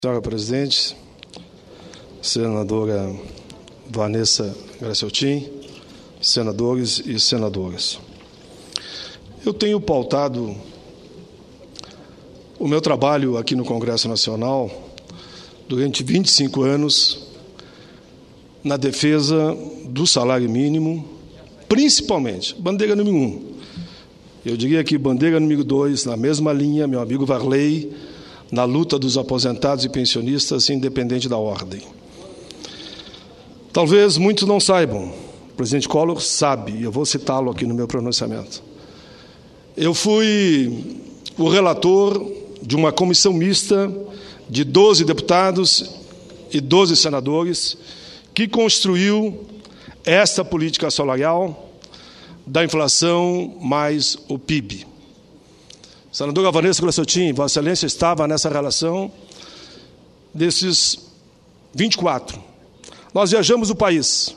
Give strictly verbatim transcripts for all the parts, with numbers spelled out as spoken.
Senhora Presidente, senadora Vanessa Graciotin, senadores e senadoras. Eu tenho pautado o meu trabalho aqui no Congresso Nacional durante vinte e cinco anos na defesa do salário mínimo, principalmente, bandeira número um. Eu diria que bandeira número dois, na mesma linha, meu amigo Varley, na luta dos aposentados e pensionistas, independente da ordem. Talvez muitos não saibam, o presidente Collor sabe, e eu vou citá-lo aqui no meu pronunciamento. Eu fui o relator de uma comissão mista de doze deputados e doze senadores que construiu esta política salarial da inflação mais o P I B. Senadora Vanessa Graciotin, Vossa Excelência estava nessa relação desses vinte e quatro. Nós viajamos o país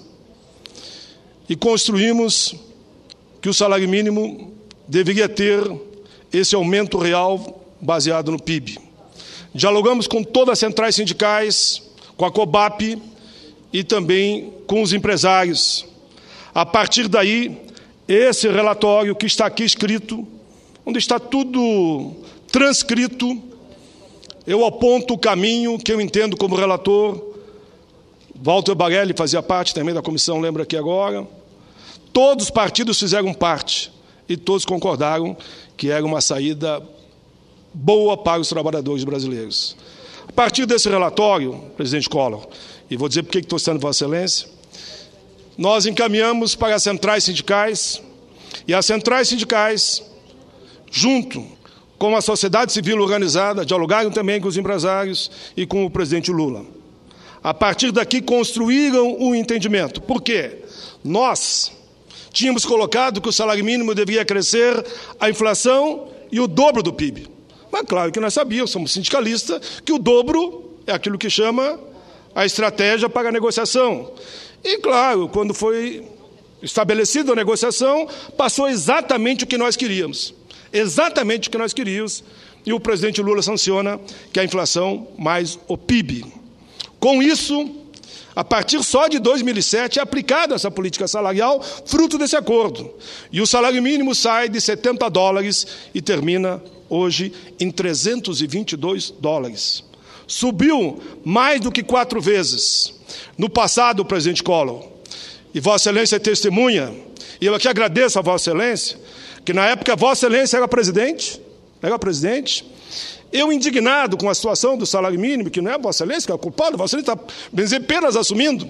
e construímos que o salário mínimo deveria ter esse aumento real baseado no P I B. Dialogamos com todas as centrais sindicais, com a COBAP e também com os empresários. A partir daí, esse relatório que está aqui escrito, onde está tudo transcrito, eu aponto o caminho que eu entendo como relator. Walter Barelli fazia parte também da comissão, lembra aqui agora. Todos os partidos fizeram parte e todos concordaram que era uma saída boa para os trabalhadores brasileiros. A partir desse relatório, presidente Collor, e vou dizer por que estou citando Vossa Excelência, nós encaminhamos para as centrais sindicais, e as centrais sindicais, junto com a sociedade civil organizada, dialogaram também com os empresários e com o presidente Lula. A partir daqui, construíram um entendimento. Por quê? Nós tínhamos colocado que o salário mínimo deveria crescer a inflação e o dobro do P I B. Mas claro que nós sabíamos, somos sindicalistas, que o dobro é aquilo que chama a estratégia para a negociação. E claro, quando foi estabelecida a negociação, passou exatamente o que nós queríamos. Exatamente o que nós queríamos, e o presidente Lula sanciona que a inflação mais o P I B. Com isso, a partir só de dois mil e sete, é aplicada essa política salarial, fruto desse acordo. E o salário mínimo sai de setenta dólares e termina hoje em trezentos e vinte e dois dólares. Subiu mais do que quatro vezes. No passado, presidente Collor, e Vossa Excelência é testemunha, e eu aqui agradeço a Vossa Excelência, que na época Vossa Excelência era presidente, era presidente, eu indignado com a situação do salário mínimo, que não é Vossa Excelência que é culpado, Vossa Excelência está apenas assumindo,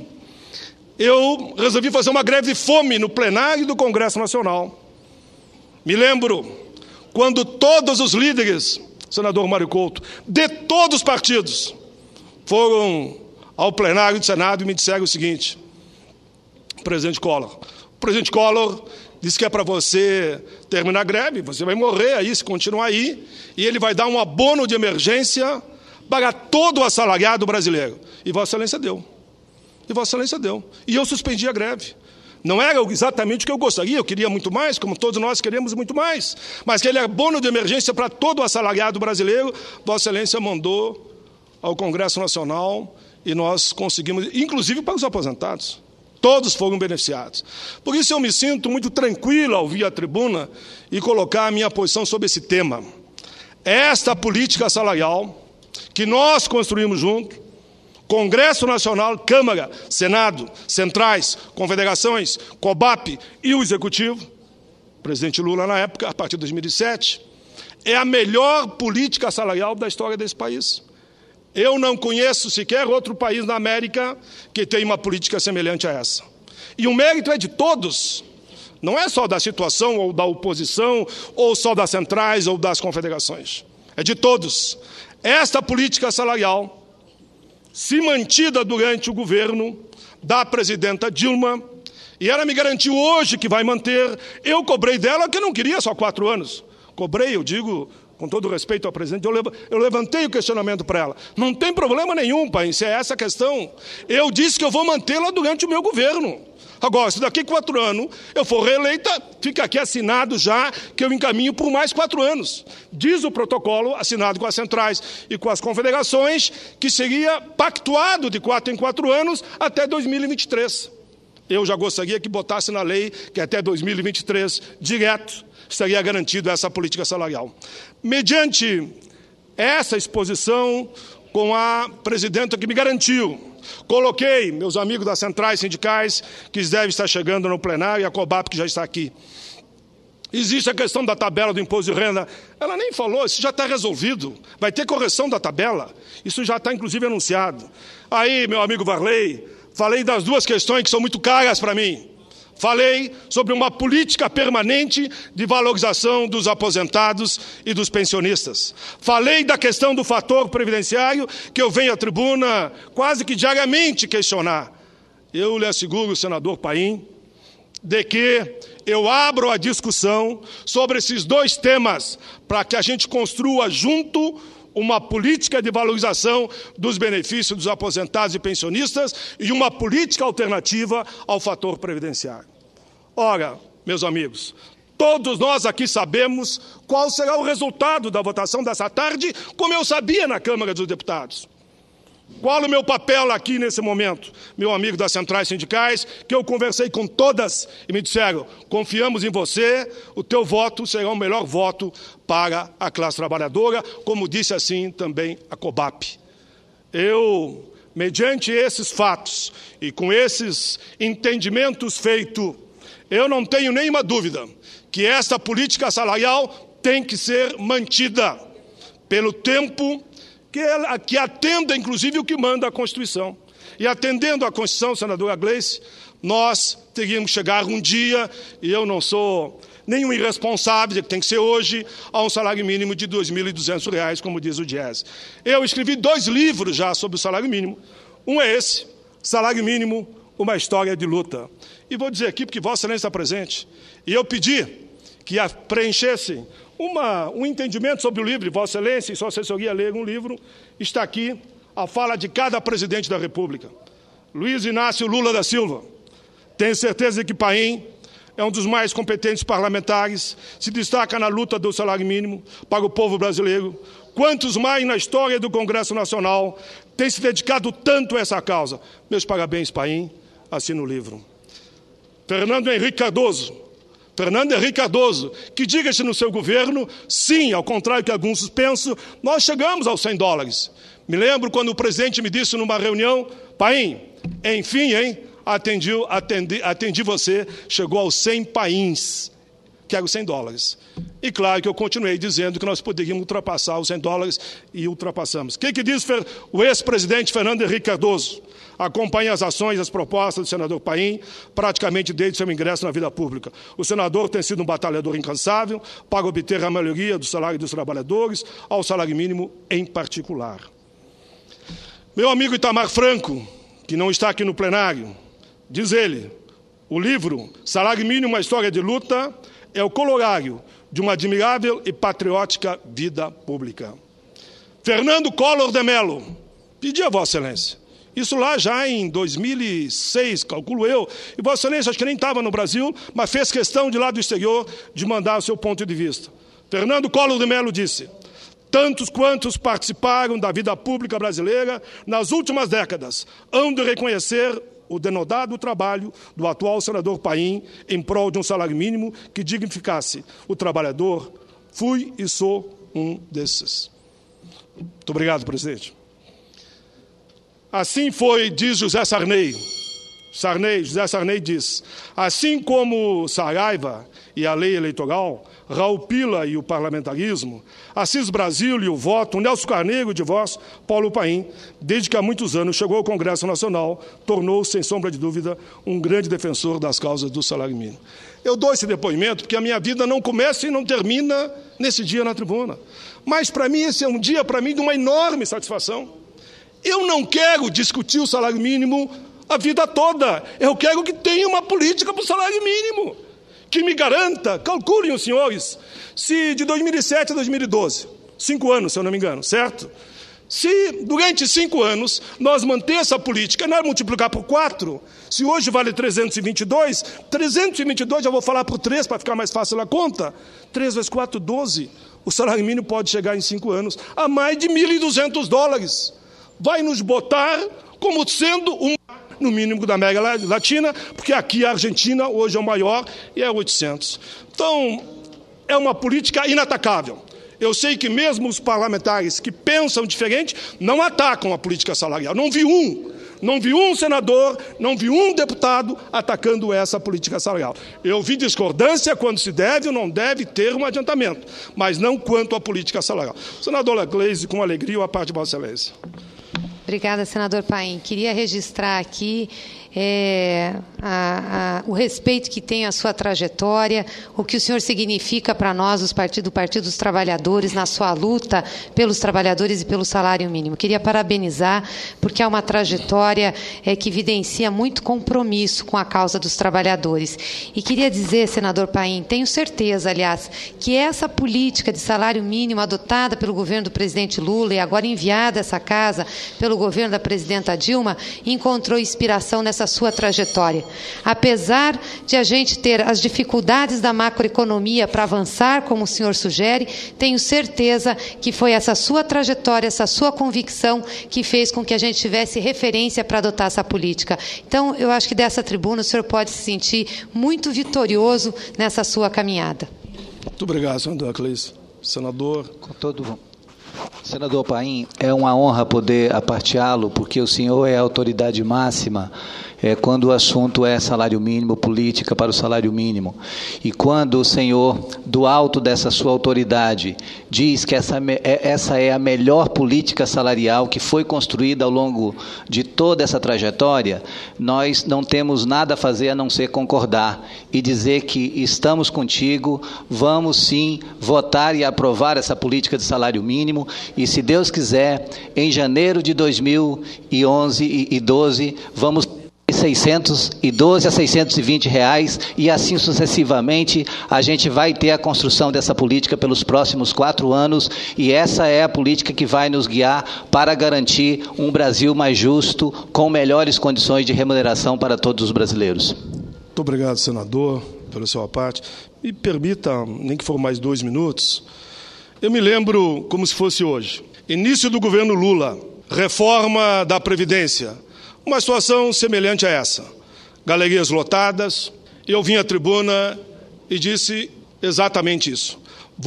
eu resolvi fazer uma greve de fome no plenário do Congresso Nacional. Me lembro quando todos os líderes, senador Mário Couto, de todos os partidos, foram ao plenário do Senado e me disseram o seguinte: presidente Collor, o presidente Collor disse que é para você terminar a greve, você vai morrer aí se continuar aí, e ele vai dar um abono de emergência para todo o assalariado brasileiro. E Vossa Excelência deu. E Vossa Excelência deu. E eu suspendi a greve. Não era exatamente o que eu gostaria, eu queria muito mais, como todos nós queremos muito mais, mas aquele abono de emergência para todo o assalariado brasileiro, Vossa Excelência mandou ao Congresso Nacional e nós conseguimos, inclusive para os aposentados. Todos foram beneficiados. Por isso eu me sinto muito tranquilo ao vir à tribuna e colocar a minha posição sobre esse tema. Esta política salarial que nós construímos junto, Congresso Nacional, Câmara, Senado, centrais, confederações, COBAP e o Executivo, presidente Lula na época, a partir de dois mil e sete, é a melhor política salarial da história desse país. Eu não conheço sequer outro país na América que tenha uma política semelhante a essa. E o mérito é de todos, não é só da situação ou da oposição, ou só das centrais ou das confederações. É de todos. Esta política salarial, se mantida durante o governo da presidenta Dilma, e ela me garantiu hoje que vai manter, eu cobrei dela que não queria só quatro anos. Cobrei, eu digo, com todo respeito ao presidente, eu levantei o questionamento para ela. Não tem problema nenhum, pai, se é essa a questão. Eu disse que eu vou mantê-la durante o meu governo. Agora, se daqui a quatro anos eu for reeleita, fica aqui assinado já que eu encaminho por mais quatro anos. Diz o protocolo assinado com as centrais e com as confederações que seria pactuado de quatro em quatro anos até dois mil e vinte e três. Eu já gostaria que botasse na lei que até dois mil e vinte e três, direto, estaria garantido essa política salarial. Mediante essa exposição com a presidenta que me garantiu, coloquei meus amigos das centrais sindicais, que devem estar chegando no plenário, e a COBAP, que já está aqui. Existe a questão da tabela do imposto de renda. Ela nem falou, isso já está resolvido. Vai ter correção da tabela. Isso já está, inclusive, anunciado. Aí, meu amigo Varley, falei das duas questões que são muito caras para mim. Falei sobre uma política permanente de valorização dos aposentados e dos pensionistas. Falei da questão do fator previdenciário, que eu venho à tribuna quase que diariamente questionar. Eu lhe asseguro, senador Paim, de que eu abro a discussão sobre esses dois temas para que a gente construa junto uma política de valorização dos benefícios dos aposentados e pensionistas e uma política alternativa ao fator previdenciário. Ora, meus amigos, todos nós aqui sabemos qual será o resultado da votação dessa tarde, como eu sabia na Câmara dos Deputados. Qual o meu papel aqui nesse momento? Meu amigo das centrais sindicais, que eu conversei com todas e me disseram, confiamos em você, o teu voto será o melhor voto para a classe trabalhadora, como disse assim também a COBAP. Eu, mediante esses fatos e com esses entendimentos feitos, eu não tenho nenhuma dúvida que esta política salarial tem que ser mantida pelo tempo que, ela, que atenda, inclusive, o que manda a Constituição. E atendendo à Constituição, senadora Gleice, nós teríamos que chegar um dia, e eu não sou nenhum irresponsável, que tem que ser hoje, a um salário mínimo de dois mil e duzentos reais, como diz o Diese. Eu escrevi dois livros já sobre o salário mínimo. Um é esse, Salário Mínimo, uma história de luta. E vou dizer aqui, porque Vossa Excelência está presente, e eu pedi que preenchessem uma, um entendimento sobre o livro, Vossa Excelência e sua assessoria ler um livro, está aqui a fala de cada presidente da República. Luiz Inácio Lula da Silva, tenho certeza que Paim é um dos mais competentes parlamentares, se destaca na luta do salário mínimo para o povo brasileiro. Quantos mais na história do Congresso Nacional têm se dedicado tanto a essa causa? Meus parabéns, Paim, assina o livro. Fernando Henrique Cardoso, Fernando Henrique Cardoso, que diga-se no seu governo, sim, ao contrário que alguns pensam, nós chegamos aos cem dólares. Me lembro quando o presidente me disse numa reunião, Paim, enfim, hein, atendi, atendi, atendi você, chegou aos cem paíns, quero cem dólares. E claro que eu continuei dizendo que nós poderíamos ultrapassar os cem dólares e ultrapassamos. O que, que diz o ex-presidente Fernando Henrique Cardoso? Acompanha as ações e as propostas do senador Paim praticamente desde seu ingresso na vida pública. O senador tem sido um batalhador incansável para obter a melhoria do salário dos trabalhadores, ao salário mínimo em particular. Meu amigo Itamar Franco, que não está aqui no plenário, diz ele, o livro Salário Mínimo, uma história de luta, é o corolário de uma admirável e patriótica vida pública. Fernando Collor de Mello, pedi a Vossa Excelência, isso lá já em dois mil e seis, calculo eu, e Vossa Excelência acho que nem estava no Brasil, mas fez questão de lá do exterior de mandar o seu ponto de vista. Fernando Collor de Mello disse, tantos quantos participaram da vida pública brasileira nas últimas décadas hão de reconhecer o denodado trabalho do atual senador Paim em prol de um salário mínimo que dignificasse o trabalhador. Fui e sou um desses. Muito obrigado, presidente. Assim foi, diz José Sarney, Sarney, José Sarney diz, assim como Saraiva e a lei eleitoral, Raul Pila e o parlamentarismo, Assis Brasil e o voto, Nelson Carneiro de voz, Paulo Paim, desde que há muitos anos chegou ao Congresso Nacional, tornou-se, sem sombra de dúvida, um grande defensor das causas do salário mínimo. Eu dou esse depoimento porque a minha vida não começa e não termina nesse dia na tribuna. Mas, para mim, esse é um dia, para mim, de uma enorme satisfação. Eu não quero discutir o salário mínimo a vida toda. Eu quero que tenha uma política para o salário mínimo. que me garanta, calculem os senhores, se de dois mil e sete a dois mil e doze, cinco anos, se eu não me engano, certo? Se durante cinco anos nós manter essa política, não é multiplicar por quatro, se hoje vale trezentos e vinte e dois, trezentos e vinte e dois, já vou falar por três para ficar mais fácil a conta, três vezes quatro, doze, o salário mínimo pode chegar em cinco anos a mais de mil e duzentos dólares. Vai nos botar como sendo um no mínimo da América Latina, porque aqui a Argentina hoje é o maior e é oitocentos. Então, é uma política inatacável. Eu sei que mesmo os parlamentares que pensam diferente não atacam a política salarial. Não vi um, não vi um senador, não vi um deputado atacando essa política salarial. Eu vi discordância quando se deve ou não deve ter um adiantamento, mas não quanto à política salarial. Senadora Gleisi, com alegria, a parte de Vossa Excelência. Obrigada, senador Paim. Queria registrar aqui é, a, a, o respeito que tem a sua trajetória, o que o senhor significa para nós, os partido, do Partido dos Trabalhadores, na sua luta pelos trabalhadores e pelo salário mínimo. Queria parabenizar, porque é uma trajetória é, que evidencia muito compromisso com a causa dos trabalhadores. E queria dizer, senador Paim, tenho certeza, aliás, que essa política de salário mínimo adotada pelo governo do presidente Lula e agora enviada a essa casa pelo governo da presidenta Dilma, encontrou inspiração nessa sua trajetória. Apesar de a gente ter as dificuldades da macroeconomia para avançar, como o senhor sugere, tenho certeza que foi essa sua trajetória, essa sua convicção que fez com que a gente tivesse referência para adotar essa política. Então, eu acho que dessa tribuna o senhor pode se sentir muito vitorioso nessa sua caminhada. Muito obrigado, senador Gleisi. Senador. Com todo Senador Paim, é uma honra poder aparteá-lo, porque o senhor é a autoridade máxima é, quando o assunto é salário mínimo, política para o salário mínimo. E quando o senhor, do alto dessa sua autoridade, diz que essa, essa é a melhor política salarial que foi construída ao longo de toda essa trajetória, nós não temos nada a fazer a não ser concordar e dizer que estamos contigo, vamos sim votar e aprovar essa política de salário mínimo. E, se Deus quiser, em janeiro de dois mil e onze e doze, vamos seiscentos e doze a seiscentos e vinte reais, e assim sucessivamente a gente vai ter a construção dessa política pelos próximos quatro anos, e essa é a política que vai nos guiar para garantir um Brasil mais justo, com melhores condições de remuneração para todos os brasileiros. Muito obrigado, senador, pela sua parte. Me permita, nem que for mais dois minutos, eu me lembro como se fosse hoje. Início do governo Lula, reforma da Previdência, uma situação semelhante a essa. Galerias lotadas, eu vim à tribuna e disse exatamente isso.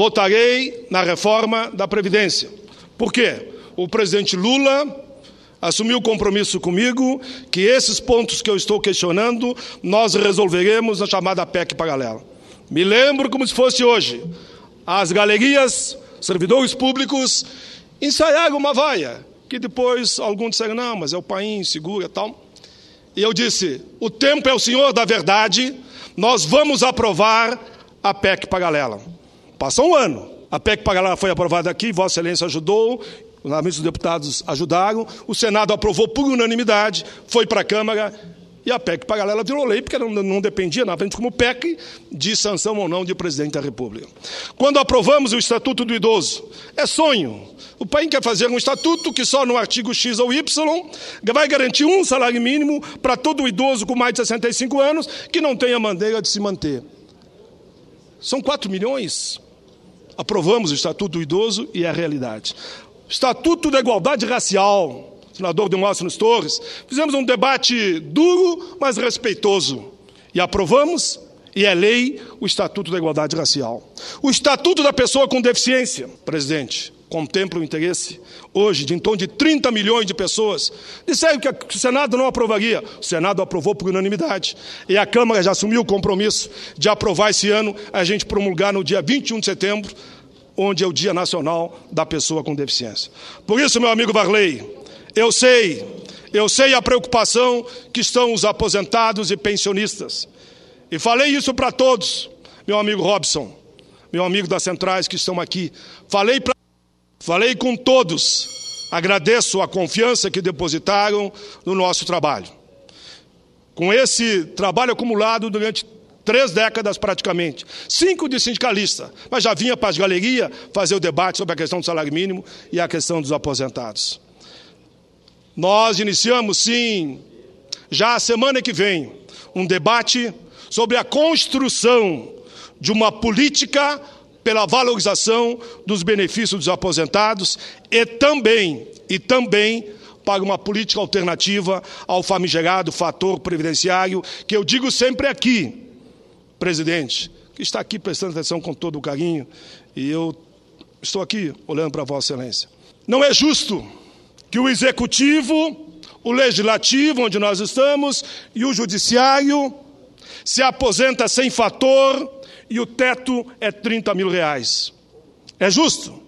Votarei na reforma da Previdência. Por quê? O presidente Lula assumiu o compromisso comigo que esses pontos que eu estou questionando, nós resolveremos na chamada P E C paralela. Me lembro como se fosse hoje. As galerias, servidores públicos, ensaiaram uma vaia, que depois alguns disseram, não, mas é o Paim, segura e tal. E eu disse, o tempo é o senhor da verdade, nós vamos aprovar a P E C paralela. Passou um ano, a P E C paralela foi aprovada aqui, Vossa Excelência ajudou, os deputados ajudaram, o Senado aprovou por unanimidade, foi para a Câmara, e a P E C paralela virou lei, porque não, não dependia, na frente como P E C, de sanção ou não de presidente da República. Quando aprovamos o Estatuto do Idoso, é sonho. O Paim quer fazer um estatuto que só no artigo X ou Y vai garantir um salário mínimo para todo idoso com mais de sessenta e cinco anos que não tenha maneira de se manter. São quatro milhões. Aprovamos o Estatuto do Idoso e é a realidade. Estatuto da Igualdade Racial, senador Demóstenes Torres, fizemos um debate duro, mas respeitoso. E aprovamos, e é lei, o Estatuto da Igualdade Racial. O Estatuto da Pessoa com Deficiência, presidente, contempla o interesse, hoje, de em torno de trinta milhões de pessoas. Disseram que o Senado não aprovaria. O Senado aprovou por unanimidade. E a Câmara já assumiu o compromisso de aprovar esse ano, a gente promulgar no dia vinte e um de setembro, onde é o Dia Nacional da Pessoa com Deficiência. Por isso, meu amigo Varley, eu sei, eu sei a preocupação que estão os aposentados e pensionistas. E falei isso para todos, meu amigo Robson, meu amigo das centrais que estão aqui. Falei, pra, falei com todos. Agradeço a confiança que depositaram no nosso trabalho. Com esse trabalho acumulado durante três décadas praticamente, cinco de sindicalista, mas já vinha para as galerias fazer o debate sobre a questão do salário mínimo e a questão dos aposentados. Nós iniciamos, sim, já a semana que vem, um debate sobre a construção de uma política pela valorização dos benefícios dos aposentados e também, e também para uma política alternativa ao famigerado fator previdenciário, que eu digo sempre aqui, presidente, que está aqui prestando atenção com todo o carinho, e eu estou aqui olhando para Vossa Excelência. Não é justo que o Executivo, o Legislativo, onde nós estamos, e o Judiciário se aposenta sem fator e o teto é trinta mil reais. É justo?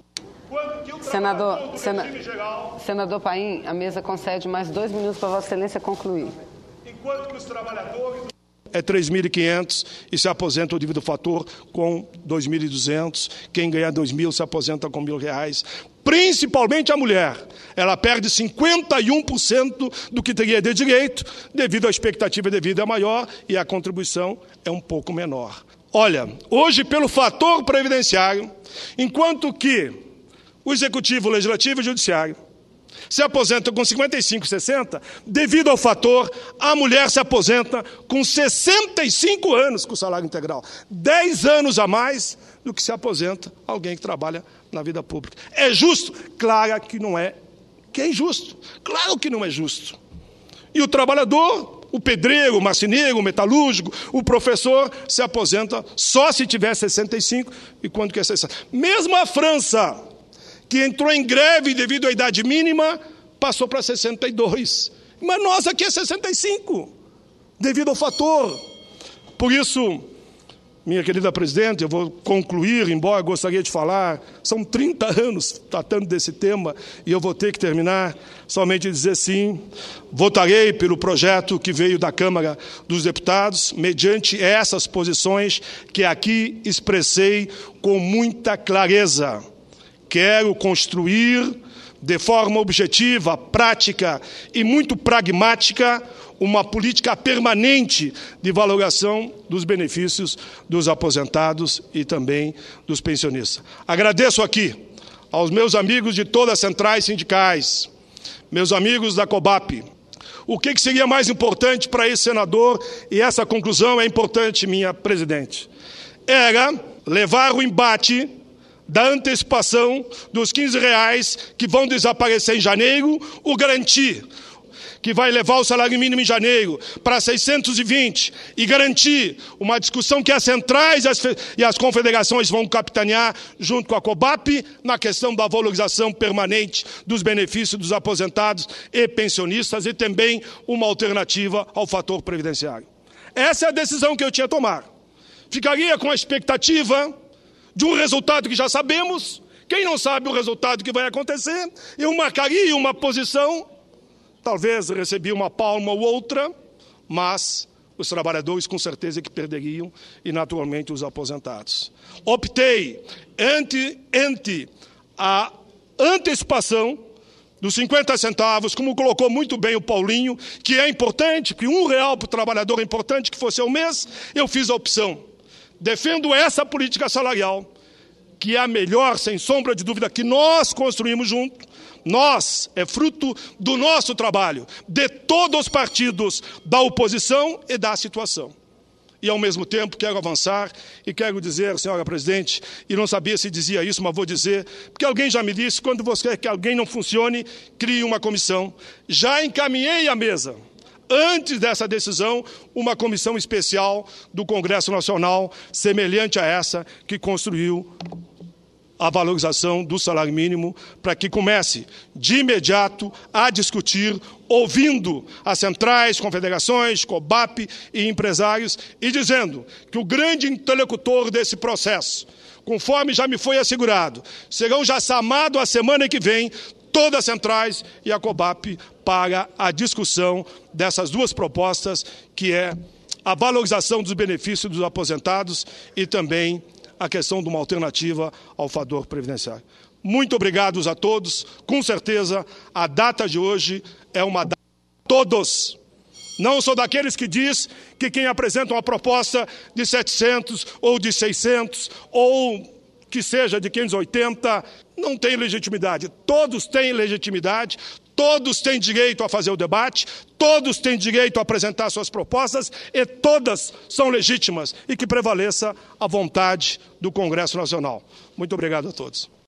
Senador, sena, senador Paim, a mesa concede mais dois minutos para Vossa Excelência concluir. Enquanto que os trabalhadores é três mil e quinhentos e se aposenta o devido fator com dois mil e duzentos. Quem ganhar dois mil se aposenta com mil reais. Principalmente a mulher. Ela perde cinquenta e um por cento do que teria de direito, devido à expectativa de vida maior e a contribuição é um pouco menor. Olha, hoje pelo fator previdenciário, enquanto que o Executivo, o Legislativo e o Judiciário se aposentam com cinquenta e cinco, sessenta, devido ao fator, a mulher se aposenta com sessenta e cinco anos com salário integral. dez anos a mais do que se aposenta alguém que trabalha na vida pública. É justo? Claro que não é. Que é injusto. Claro que não é justo. E o trabalhador, o pedreiro, o marceneiro, o metalúrgico, o professor, se aposenta só se tiver sessenta e cinco e quando que é sessenta. Mesmo a França, que entrou em greve devido à idade mínima, passou para sessenta e dois. Mas nós aqui é sessenta e cinco, devido ao fator. Por isso, minha querida presidente, eu vou concluir, embora gostaria de falar, são trinta anos tratando desse tema, e eu vou ter que terminar, somente dizer sim, votarei pelo projeto que veio da Câmara dos Deputados, mediante essas posições que aqui expressei com muita clareza. Quero construir, de forma objetiva, prática e muito pragmática, uma política permanente de valoração dos benefícios dos aposentados e também dos pensionistas. Agradeço aqui aos meus amigos de todas as centrais sindicais, meus amigos da COBAP. O que seria mais importante para esse senador, e essa conclusão é importante, minha presidente, era levar o embate da antecipação dos quinze reais que vão desaparecer em janeiro, o garantir que vai levar o salário mínimo em janeiro para seiscentos e vinte e garantir uma discussão que as centrais e as confederações vão capitanear junto com a COBAP na questão da valorização permanente dos benefícios dos aposentados e pensionistas e também uma alternativa ao fator previdenciário. Essa é a decisão que eu tinha a tomar. Ficaria com a expectativa de um resultado que já sabemos. Quem não sabe o resultado que vai acontecer, eu marcaria uma posição, talvez recebi uma palma ou outra, mas os trabalhadores com certeza que perderiam e naturalmente os aposentados. Optei entre, entre a antecipação dos cinquenta centavos, como colocou muito bem o Paulinho, que é importante, que um real para o trabalhador é importante que fosse ao mês, eu fiz a opção. Defendo essa política salarial, que é a melhor, sem sombra de dúvida, que nós construímos junto. Nós, é fruto do nosso trabalho, de todos os partidos da oposição e da situação. E, ao mesmo tempo, quero avançar e quero dizer, senhora presidente, e não sabia se dizia isso, mas vou dizer, porque alguém já me disse, quando você quer que alguém não funcione, crie uma comissão. Já encaminhei à mesa, antes dessa decisão, uma comissão especial do Congresso Nacional, semelhante a essa que construiu a valorização do salário mínimo, para que comece, de imediato, a discutir, ouvindo as centrais, confederações, COBAP e empresários, e dizendo que o grande interlocutor desse processo, conforme já me foi assegurado, serão já chamados a semana que vem, todas as centrais e a COBAP para a discussão dessas duas propostas, que é a valorização dos benefícios dos aposentados e também a questão de uma alternativa ao fator previdenciário. Muito obrigado a todos. Com certeza, a data de hoje é uma data de todos. Não sou daqueles que diz que quem apresenta uma proposta de setecentos ou de seiscentos ou que seja de quinhentos e oitenta não tem legitimidade. Todos têm legitimidade, todos têm direito a fazer o debate, todos têm direito a apresentar suas propostas e todas são legítimas e que prevaleça a vontade do Congresso Nacional. Muito obrigado a todos.